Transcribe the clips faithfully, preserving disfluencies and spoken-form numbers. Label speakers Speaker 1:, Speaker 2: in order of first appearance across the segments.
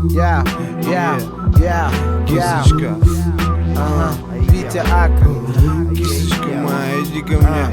Speaker 1: Я, я, я, я.
Speaker 2: Кисочка,
Speaker 1: Ага, Витя Ака.
Speaker 2: кисочка моя, иди ко мне.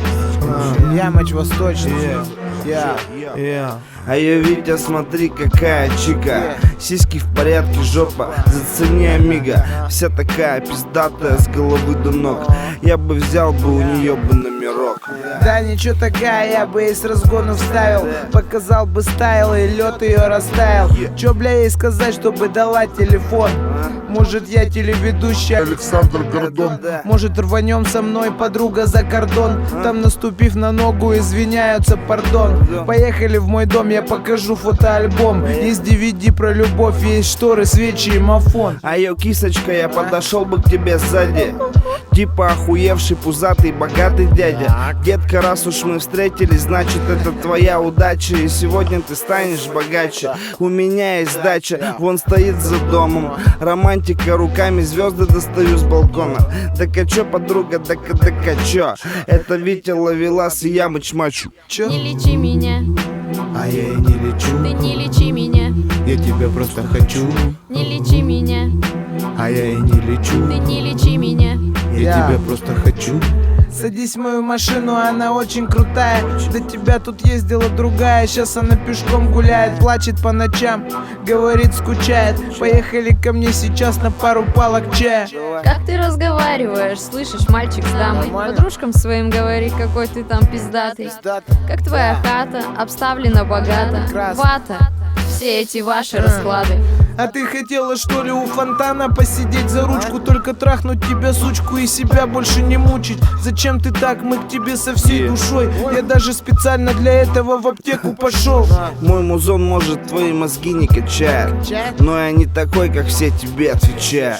Speaker 1: А, Ямыч Восточный.
Speaker 2: Yeah.
Speaker 1: Я.
Speaker 2: Yeah. А я, Витя, смотри, какая чика. Сиськи в порядке, жопа, зацени, амиго. Вся такая пиздатая с головы до ног. Я бы взял бы у нее бы номерок.
Speaker 1: Да ничего такая, я бы ей с разгону вставил. Показал бы стайл и лед ее растаял. Чё, бля, ей сказать, чтобы дала телефон? Может, я телеведущий Александр Гордон. Может, рванем со мной, подруга, за кордон. Там, наступив на ногу, извиняются, пардон. Поехали в мой дом, я покажу фотоальбом. Есть ди ви ди про любовь, есть шторы, свечи и мафон.
Speaker 2: А я, кисочка, я подошел бы к тебе сзади. Типа охуевший, пузатый, богатый дядя. Детка, раз уж мы встретились, значит это твоя удача. И сегодня ты станешь богаче. У меня есть дача, вон стоит за домом. Романтика, руками звезды достаю с балкона. Так а чё, подруга, так а так а чё? Это Витя Ловелас и Ямыч Мачу. Чё?
Speaker 3: Не лечи меня,
Speaker 2: А я и не лечу.
Speaker 3: ты не лечи меня,
Speaker 2: Я тебя просто хочу.
Speaker 3: не лечи меня,
Speaker 2: А я и не лечу.
Speaker 3: ты не лечи меня.
Speaker 2: Я
Speaker 1: Я.
Speaker 2: тебя просто хочу.
Speaker 1: Садись в мою машину, она очень крутая. До тебя тут ездила другая. Сейчас она пешком гуляет, плачет по ночам, говорит, скучает. Поехали ко мне сейчас на пару палок чая.
Speaker 3: Как ты разговариваешь, слышишь, мальчик с дамой?
Speaker 1: Нормально.
Speaker 3: Подружкам своим говори, какой ты там пиздатый. Как твоя хата, обставлена богато.
Speaker 1: Прекрасно.
Speaker 3: Вата, все эти ваши расклады.
Speaker 1: А ты хотела, что ли, у фонтана посидеть за ручку? Только трахнуть тебя, сучку, и себя больше не мучить. Зачем ты так? Мы к тебе со всей душой. Я даже специально для этого в аптеку пошел.
Speaker 2: Мой музон, может, твои мозги не качает, но я не такой, как все, тебе отвечаю.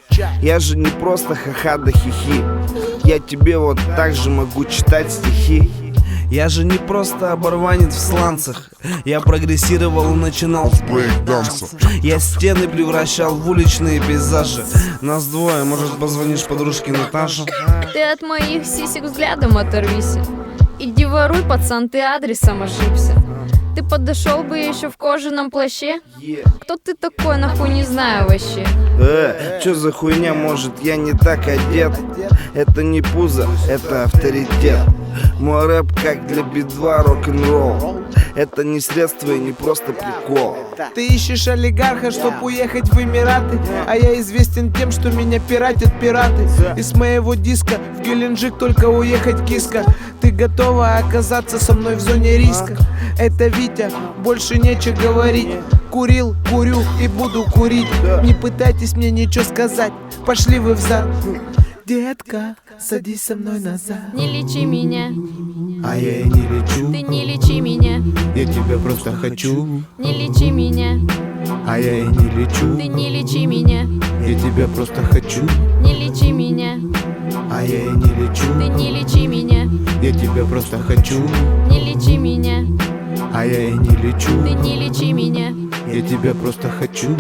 Speaker 2: Я же не просто ха-ха да хихи. Я тебе вот так же могу читать стихи. Я же не просто оборванец в сланцах. Я прогрессировал и начинал с брейк-данса. Я стены превращал в уличные пейзажи. Нас двое, может, позвонишь подружке Наташе?
Speaker 3: Ты от моих сисек взглядом оторвись. Иди воруй, пацан, ты адресом ошибся. Ты подошел бы еще в кожаном плаще? Кто ты такой, нахуй не знаю вообще.
Speaker 2: Э, чё за хуйня, может, я не так одет? Это не пузо, это авторитет. Мой рэп как для би два рок-н-ролл. Это не средство и не просто прикол.
Speaker 1: Ты ищешь олигарха, чтоб уехать в Эмираты. А я известен тем, что меня пиратят пираты. И с моего диска в Геленджик только уехать киска. Ты готова оказаться со мной в зоне риска? Это Витя, больше нечего говорить. Курил, курю и буду курить. Не пытайтесь мне ничего сказать, пошли вы взад. Детка, садись со мной назад.
Speaker 3: Не лечи меня,
Speaker 2: А я и не лечу.
Speaker 3: ты не лечи меня,
Speaker 2: Я тебя просто хочу.
Speaker 3: не лечи меня,
Speaker 2: А я и не лечу.
Speaker 3: ты не лечи меня,
Speaker 2: Я тебя просто хочу.
Speaker 3: не лечи меня,
Speaker 2: А я и не лечу.
Speaker 3: ты не лечи меня,
Speaker 2: Я тебя просто хочу.
Speaker 3: не лечи меня,
Speaker 2: А я и не лечу.
Speaker 3: ты не лечи меня.
Speaker 2: Я тебя просто хочу.